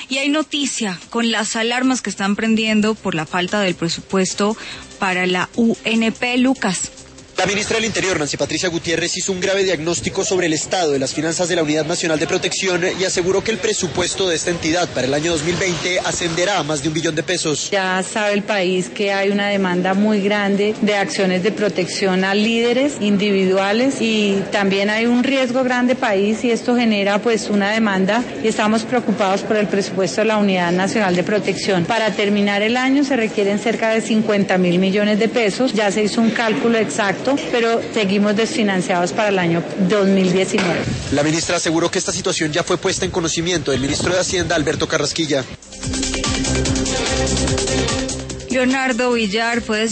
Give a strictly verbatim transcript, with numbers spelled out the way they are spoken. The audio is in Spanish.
Y hay noticia con las alarmas que están prendiendo por la falta del presupuesto para la U N P, Lucas. La ministra del Interior, Nancy Patricia Gutiérrez, hizo un grave diagnóstico sobre el estado de las finanzas de la Unidad Nacional de Protección y aseguró que el presupuesto de esta entidad para el año dos mil veinte ascenderá a más de un billón de pesos. Ya sabe el país que hay una demanda muy grande de acciones de protección a líderes individuales y también hay un riesgo grande país y esto genera pues una demanda y estamos preocupados por el presupuesto de la Unidad Nacional de Protección. Para terminar el año se requieren cerca de cincuenta mil millones de pesos, ya se hizo un cálculo exacto, pero seguimos desfinanciados para el año dos mil diecinueve. La ministra aseguró que esta situación ya fue puesta en conocimiento del ministro de Hacienda, Alberto Carrasquilla. Leonardo Villar fue